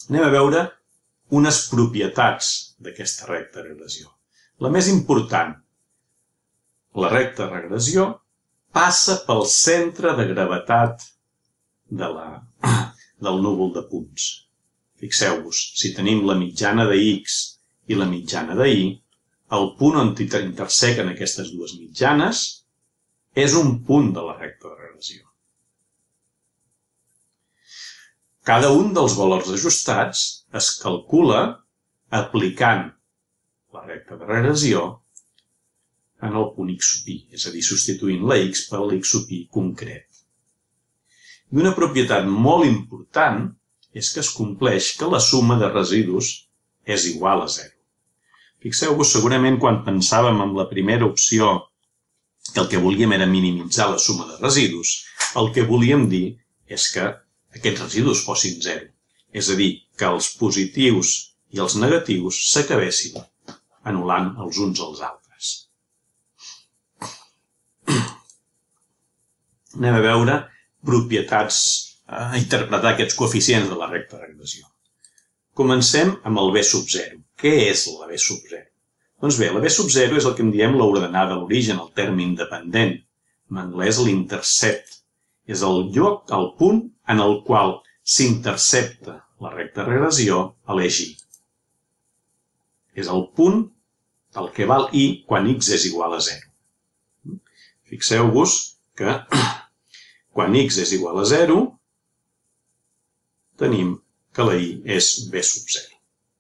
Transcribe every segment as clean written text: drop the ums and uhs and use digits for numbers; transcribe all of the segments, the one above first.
Anem a veure unes propietats d'aquesta recta de regressió. La més important, la recta de regressió passa pel centre de gravetat del núvol de punts. Fixeu-vos, si tenim la mitjana de X i la mitjana de Y, el punt on intersequen aquestes dues mitjanes és un punt de la recta de regressió. Cada un dels valors ajustats es calcula aplicant la recta de regressió en el punt x sub i, és a dir, substituint la x per l'x sub i concret. I una propietat molt important és que es compleix que la suma de residus és igual a 0. Fixeu-vos, segurament quan pensàvem en la primera opció que el que volíem era minimitzar la suma de residus, el que volíem dir és que aquests residus fossin 0. És a dir, que els positius i els negatius s'acabessin anul·lant els uns als altres. Anem a veure propietats, a interpretar aquests coeficients de la recta de regressió. Comencem amb el b sub 0. Què és la b sub 0? Doncs bé, la b sub 0 és el que en diem l'ordenada a l'origen, el terme independent. En anglès l'intercept. És el lloc, el punt en el qual s'intercepta la recta de regressió a l'eix y. És el punt del que val y quan x és igual a 0. Fixeu-vos que quan x és igual a 0, tenim que la y és b sub 0.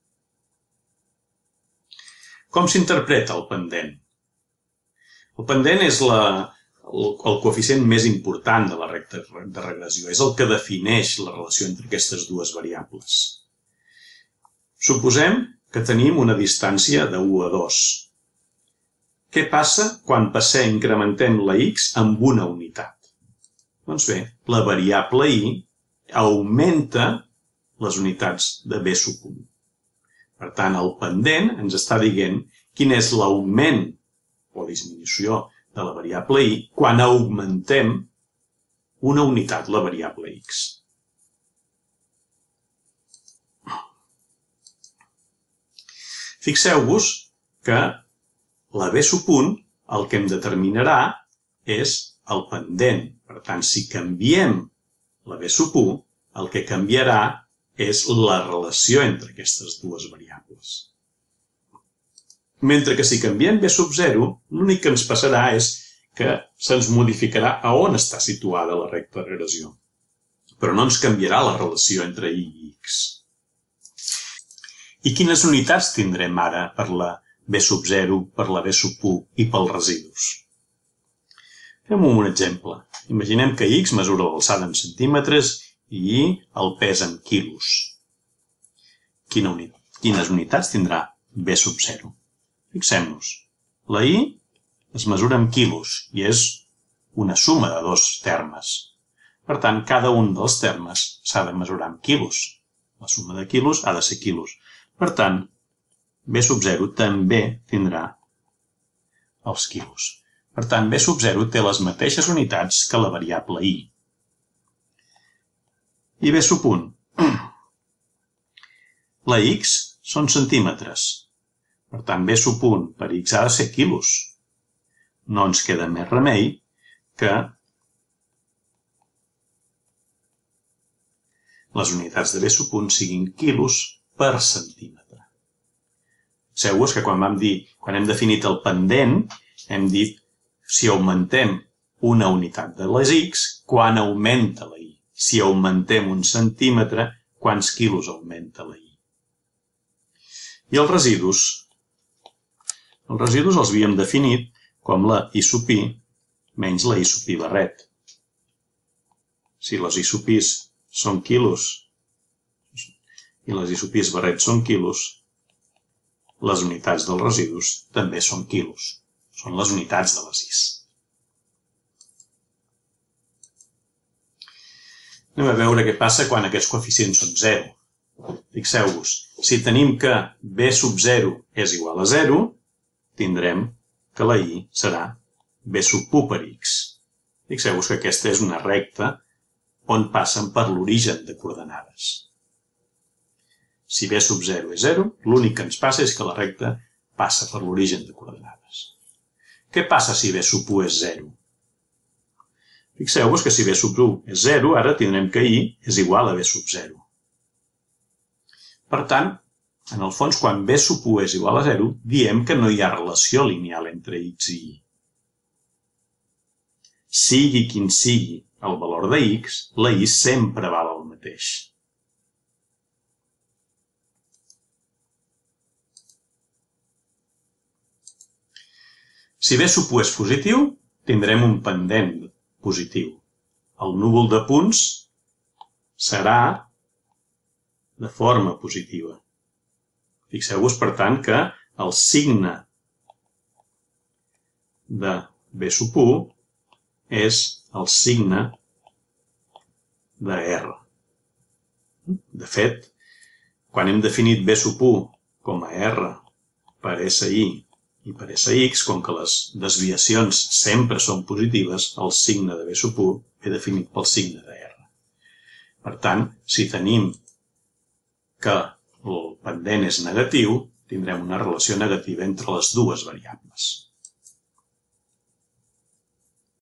Com s'interpreta el pendent? El pendent és el coeficient més important de la recta de regressió. És el que defineix la relació entre aquestes dues variables. Suposem que tenim una distància de 1 a 2. Què passa quan incrementem la x amb una unitat? Doncs bé, la variable y augmenta les unitats de b sub 1. Per tant, el pendent ens està dient quin és l'augment o disminució de la variable y quan augmentem una unitat, la variable x. Fixeu-vos que la b sub 1 el que em determinarà és el pendent. Per tant, si canviem la b sub 1, el que canviarà és la relació entre aquestes dues variables. Mentre que si canviem b sub 0, l'únic que ens passarà és que se'ns modificarà a on està situada la recta de regressió. Però no ens canviarà la relació entre y i x. I quines unitats tindrem ara per la b sub 0, per la b sub 1 i pels residus? Fem un exemple. Imaginem que x mesura l'alçada en centímetres i y el pes en quilos. Quines unitats tindrà b sub 0? Fixem-nos, la y es mesura en quilos i és una suma de dos termes. Per tant, cada un dels termes s'ha de mesurar en quilos. La suma de quilos ha de ser quilos. Per tant, b sub 0 també tindrà els quilos. Per tant, b sub 0 té les mateixes unitats que la variable y. I b sub 1. La x són centímetres. Per tant, b sub 1 per x ha de ser quilos. No ens queda més remei que les unitats de b sub 1 siguin quilos per centímetre. Fixeu-vos que quan hem definit el pendent, hem dit si augmentem una unitat de les x, quan augmenta la y. Si augmentem un centímetre, quants quilos augmenta la y. I els residus? Els residus els havíem definit com la y sub i menys la y sub i barret. Si les y sub i's són quilos i les y sub i's barret són quilos, les unitats dels residus també són quilos. Són les unitats de les i's. Anem a veure què passa quan aquests coeficients són 0. Fixeu-vos, si tenim que b sub 0 és igual a 0, tindrem que la y serà b sub 1 per x. Fixeu-vos que aquesta és una recta on passen per l'origen de coordenades. Si b sub 0 és 0, l'únic que ens passa és que la recta passa per l'origen de coordenades. Què passa si b sub 1 és 0? Fixeu-vos que si b sub 1 és 0, ara tindrem que i és igual a b sub 0. Per tant, en el fons, quan b sub 1 és igual a 0, diem que no hi ha relació lineal entre x i y. Sigui quin sigui el valor de x, la y sempre val el mateix. Si b sub 1 és positiu, tindrem un pendent positiu. El núvol de punts serà de forma positiva. Fixeu-vos, per tant, que el signe de b sub 1 és el signe de R. De fet, quan hem definit b sub 1 com a R per SI i per SX, com que les desviacions sempre són positives, el signe de b sub 1 ve definit pel signe de R. Per tant, si tenim que el pendent és negatiu, tindrem una relació negativa entre les dues variables.